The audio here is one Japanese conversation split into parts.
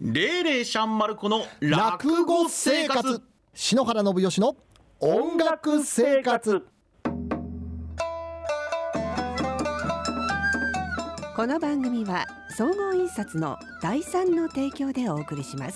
レイレイシャンマルコの落語生活、篠原信義の音楽生活。 この番組は総合印刷の第三の提供でお送りします。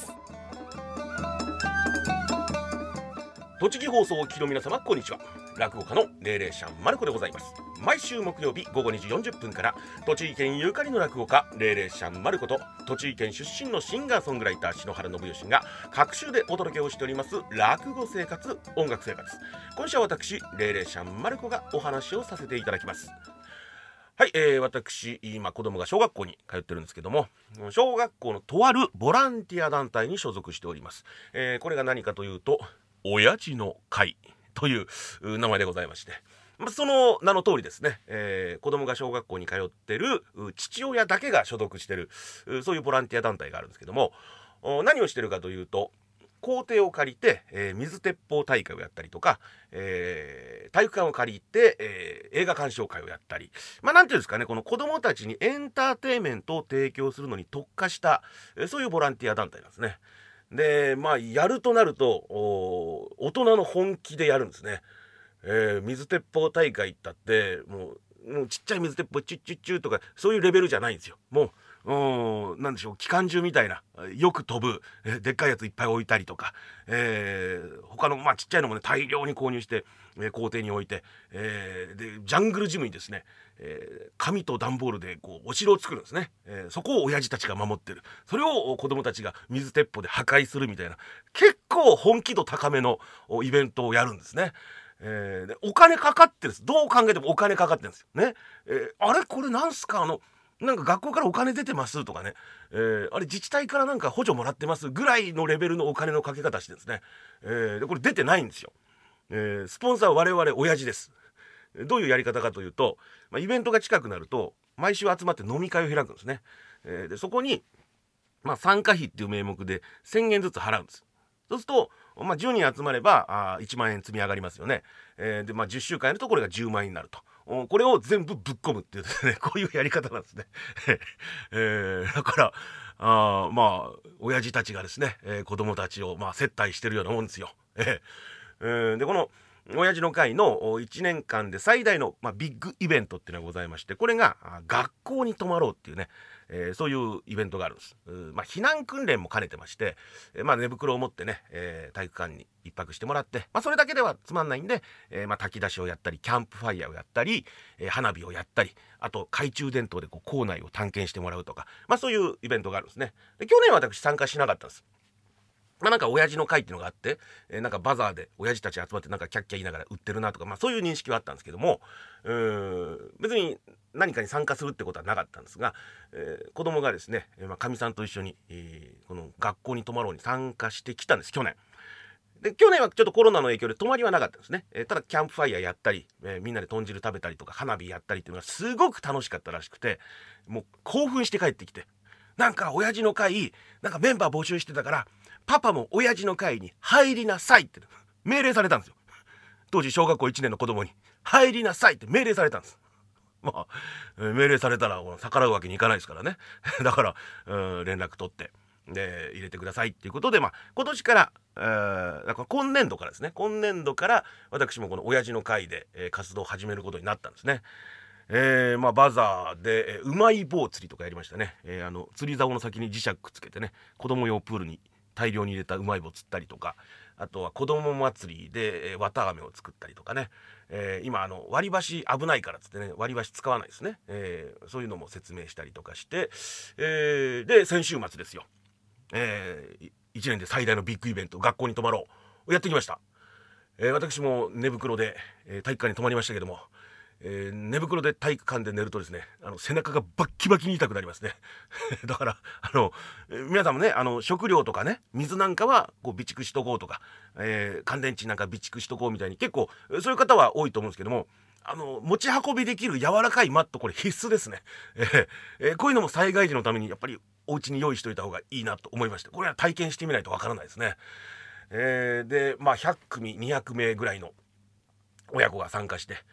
栃木放送をお聞きの皆様、こんにちは。落語家のレイレイシャンマルコでございます。毎週木曜日午後2時40分から栃木県ゆかりの落語家レイレイシャンマルコと栃木県出身のシンガーソングライター篠原信義が各週でお届けをしております落語生活、音楽生活。今週は私レイレイシャンマルコがお話をさせていただきます。はい、私今子供が小学校に通ってるんですけども、小学校のとあるボランティア団体に所属しております。これが何かというと、親父の会という名前でございまして、その名の通りですね、子供が小学校に通ってる父親だけが所属してるそういうボランティア団体があるんですけども、何をしてるかというと、校庭を借りて、水鉄砲大会をやったりとか、体育館を借りて、映画鑑賞会をやったり、なんていうんですかね、この子供たちにエンターテインメントを提供するのに特化した、そういうボランティア団体なんですね。で、やるとなると大人の本気でやるんですね。水鉄砲大会行ったってもうちっちゃい水鉄砲チュッチュッチュとかそういうレベルじゃないんですよ。もうなんでしょう、機関銃みたいなよく飛ぶでっかいやついっぱい置いたりとか、他のちっちゃいのもね大量に購入して、校庭に置いて、でジャングルジムにですね、紙と段ボールでこうお城を作るんですね。そこを親父たちが守ってる。それを子供たちが水鉄砲で破壊するみたいな、結構本気度高めのイベントをやるんですね。でお金かかってるんです。どう考えてもお金かかってるんですよね。あれこれなんすか、なんか学校からお金出てますとかね、あれ自治体からなんか補助もらってますぐらいのレベルのお金のかけ方してるんですね。でこれ出てないんですよ。スポンサーは我々親父です。どういうやり方かというと、イベントが近くなると毎週集まって飲み会を開くんですね。でそこに、参加費っていう名目で1000円ずつ払うんです。そうすると、10人集まれば1万円積み上がりますよね。で10週間やるとこれが10万円になると。これを全部ぶっ込むっていうですね、こういうやり方なんですね。だから親父たちがですね、子供たちを接待してるようなもんですよ。でこの親父の会の1年間で最大の、ビッグイベントっていうのがございまして、これが学校に泊まろうっていうね、そういうイベントがあるんです。避難訓練も兼ねてまして、寝袋を持ってね、体育館に一泊してもらって、それだけではつまんないんで、炊き出しをやったりキャンプファイヤーをやったり、花火をやったり、あと懐中電灯で校内を探検してもらうとか、そういうイベントがあるんですね。で去年は私参加しなかったんです。なんか親父の会っていうのがあって、なんかバザーで親父たち集まってなんかキャッキャ言いながら売ってるなとか、そういう認識はあったんですけども、別に何かに参加するってことはなかったんですが、子供がですねかみさんと一緒に、この学校に泊まろうに参加してきたんです、去年。で去年はちょっとコロナの影響で泊まりはなかったんですね。ただキャンプファイヤーやったり、みんなで豚汁食べたりとか花火やったりっていうのがすごく楽しかったらしくて、もう興奮して帰ってきて、なんか親父の会なんかメンバー募集してたからパパも親父の会に入りなさいって命令されたんですよ。当時小学校1年の子供に入りなさいって命令されたんです。命令されたら逆らうわけにいかないですからね。だから連絡取ってで入れてくださいっていうことで、今年からだから今年度からですね、今年度から私もこの親父の会で、活動を始めることになったんですね。バザーで、うまい棒釣りとかやりましたね。釣り竿の先に磁石くっつけてね、子供用プールに大量に入れたうまい棒釣ったりとか、あとは子供祭りで、綿あめを作ったりとかね、今割り箸危ないからっつってね割り箸使わないですね。そういうのも説明したりとかして、で先週末ですよ、1年で最大のビッグイベント、学校に泊まろうやってきました。私も寝袋で、体育館に泊まりましたけども、寝袋で体育館で寝るとですね、背中がバッキバキに痛くなりますね。だから皆さんもね、食料とかね水なんかはこう備蓄しとこうとか、乾電池なんか備蓄しとこうみたいに結構そういう方は多いと思うんですけども、持ち運びできる柔らかいマット、これ必須ですね。こういうのも災害時のためにやっぱりお家に用意しといた方がいいなと思いまして、これは体験してみないとわからないですね。で100組200名ぐらいの親子が参加して、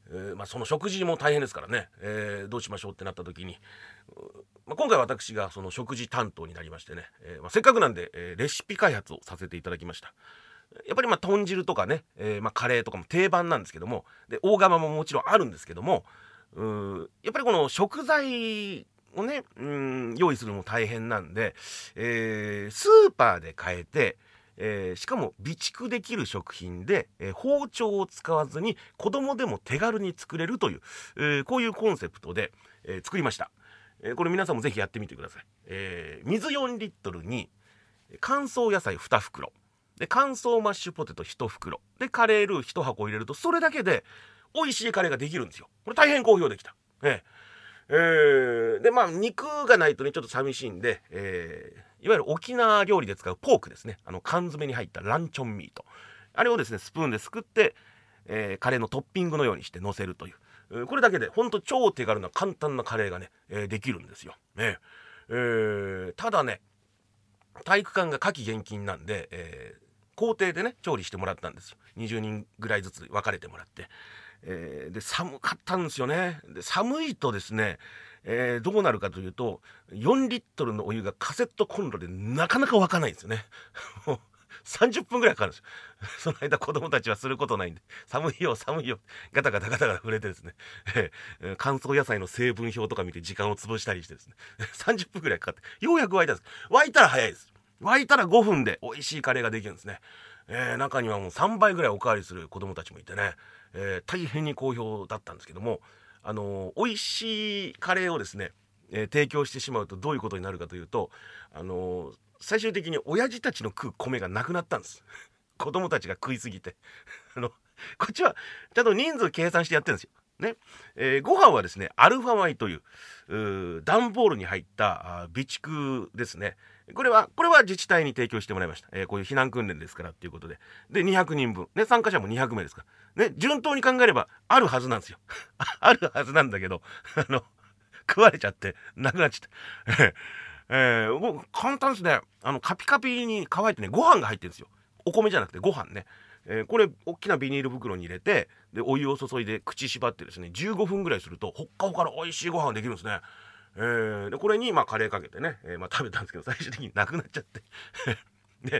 その食事も大変ですからね、どうしましょうってなった時に、今回私がその食事担当になりましてね、せっかくなんで、レシピ開発をさせていただきました。やっぱり豚汁とかね、カレーとかも定番なんですけども、で大釜ももちろんあるんですけども、やっぱりこの食材をね、用意するのも大変なんで、スーパーで買えて、しかも備蓄できる食品で、包丁を使わずに子供でも手軽に作れるという、こういうコンセプトで、作りました。これ皆さんもぜひやってみてください。水4リットルに乾燥野菜2袋で乾燥マッシュポテト1袋でカレールー1箱入れると、それだけで美味しいカレーができるんですよ。これ大変好評できた。で肉がないとねちょっと寂しいんで、いわゆる沖縄料理で使うポークですね、缶詰に入ったランチョンミート、あれをですねスプーンですくって、カレーのトッピングのようにして乗せるという、これだけでほんと超手軽な簡単なカレーがね、できるんですよ。ただね、体育館が夏季厳禁なんで、校庭でね調理してもらったんですよ。20人ぐらいずつ分かれてもらって、で寒かったんですよね。で寒いとですね、どうなるかというと4リットルのお湯がカセットコンロでなかなか沸かないんですよね。もう30分ぐらいかかるんですよ。その間子供たちはすることないんで、寒いよ寒いよガタガタガタガタ触れてですね、乾燥野菜の成分表とか見て時間を潰したりしてですね30分ぐらいかかってようやく沸いたんです。沸いたら早いです。沸いたら5分で美味しいカレーができるんですね。中にはもう3倍ぐらいおかわりする子供たちもいてね、大変に好評だったんですけども、美味しいカレーをですね、提供してしまうとどういうことになるかというと、最終的に親父たちの食う米がなくなったんです。子供たちが食いすぎてこっちはちゃんと人数計算してやってるんですよね。ご飯はですねアルファ米という段ボールに入った備蓄ですね。これは自治体に提供してもらいました。こういう避難訓練ですからっていうことで200人分ね、参加者も200名ですからね、順当に考えればあるはずなんですよあるはずなんだけど食われちゃってなくなっちゃって簡単ですね。カピカピに乾いてねご飯が入ってるんですよ。お米じゃなくてご飯ね。これ大きなビニール袋に入れて、でお湯を注いで口縛ってですね15分ぐらいするとほっかほかの美味しいご飯ができるんですね。でこれにカレーかけてね、食べたんですけど最終的になくなっちゃってで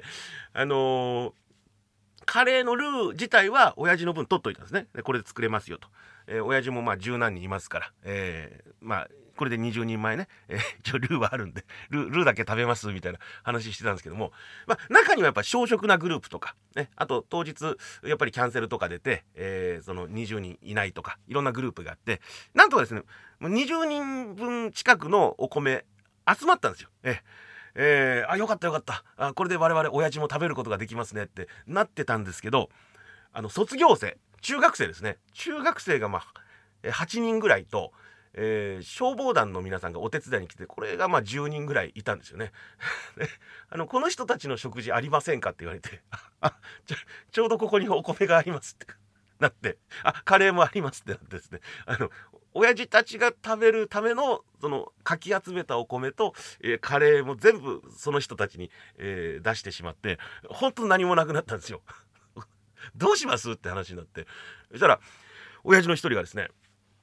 カレーのルー自体は親父の分取っといたんですね。でこれで作れますよと、親父も十何人いますから、これで20人前ね、一応ルーはあるんでルーだけ食べますみたいな話してたんですけども、中にはやっぱ小食なグループとかね、あと当日やっぱりキャンセルとか出て、その20人いないとかいろんなグループがあって、なんとかですね20人分近くのお米集まったんですよ。よかったよかった、これで我々親父も食べることができますねってなってたんですけど、卒業生中学生ですね、中学生が8人ぐらいと、消防団の皆さんがお手伝いに来て、これが10人ぐらいいたんですよねこの人たちの食事ありませんかって言われてちょうどここにお米がありますってなって、カレーもありますってなってですね、親父たちが食べるためのそのかき集めたお米と、カレーも全部その人たちに、出してしまって、本当何もなくなったんですよどうしますって話になって、そしたら親父の一人がですね、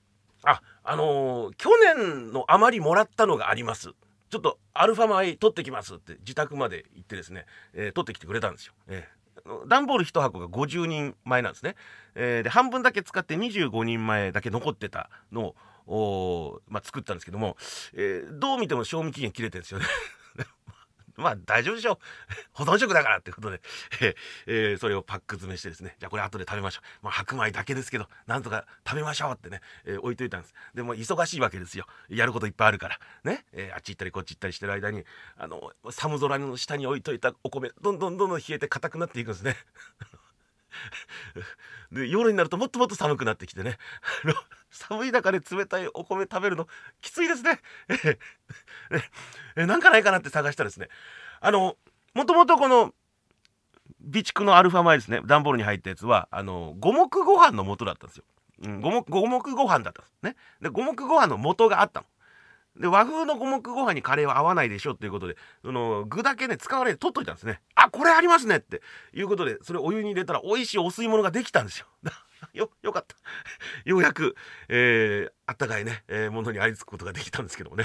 去年の余りもらったのがあります、ちょっとアルファ米取ってきますって自宅まで行ってですね、取ってきてくれたんですよ。段ボール1箱が50人前なんですね。で半分だけ使って25人前だけ残ってたのを作ったんですけども、どう見ても賞味期限切れてるんですよね大丈夫でしょう保存食だからってことで、それをパック詰めしてですね、じゃあこれ後で食べましょう、白米だけですけどなんとか食べましょうってね、置いといたんです。でも忙しいわけですよ、やることいっぱいあるからね、あっち行ったりこっち行ったりしてる間に寒空の下に置いといたお米どんどん冷えて硬くなっていくんですねで夜になるともっともっと寒くなってきてね寒い中で冷たいお米食べるのきついですねなんかないかなって探したらですね、もともとこの備蓄のアルファ米ですね、段ボールに入ったやつは五目ご飯の素だったんですよ。五目ご飯だったんですね。で五目ご飯の素があったので、和風の五目ご飯にカレーは合わないでしょっていうことで、具だけね使われて取っといたんですね。これありますねっていうことで、それお湯に入れたら美味しいお吸い物ができたんですよよかったようやく、あったかいね、ものにありつくことができたんですけどもね、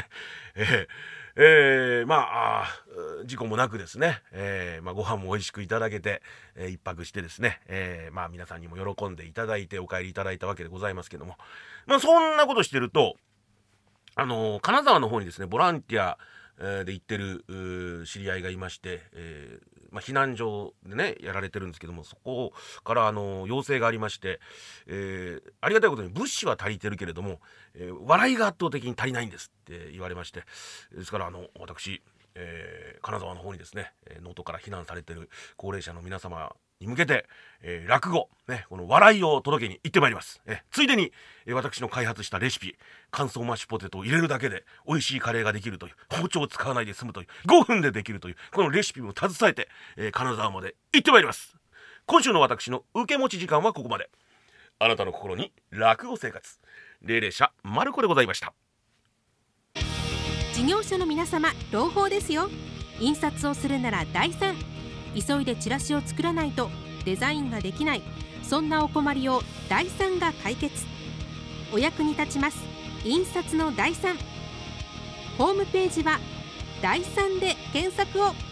事故もなくですね、ご飯も美味しくいただけて、一泊してですね、皆さんにも喜んでいただいてお帰りいただいたわけでございますけども、そんなことしてると金沢の方にですねボランティアで行ってる知り合いがいまして、避難所でねやられてるんですけども、そこから要請がありまして、ありがたいことに物資は足りてるけれども、笑いが圧倒的に足りないんですって言われまして、ですから私、金沢の方にですね能登から避難されてる高齢者の皆様に向けて、落語、この笑いを届けに行ってまいります。ついでに、私の開発したレシピ乾燥マッシュポテトを入れるだけで美味しいカレーができるという、包丁を使わないで済むという、5分でできるというこのレシピも携えて、金沢まで行ってまいります。今週の私の受け持ち時間はここまで。あなたの心に落語生活、霊々者マルコでございました。 事業者の皆様、朗報ですよ。印刷をするなら第三。急いでチラシを作らないとデザインができない、そんなお困りを第三が解決。お役に立ちます。印刷の第三。ホームページは第三で検索を。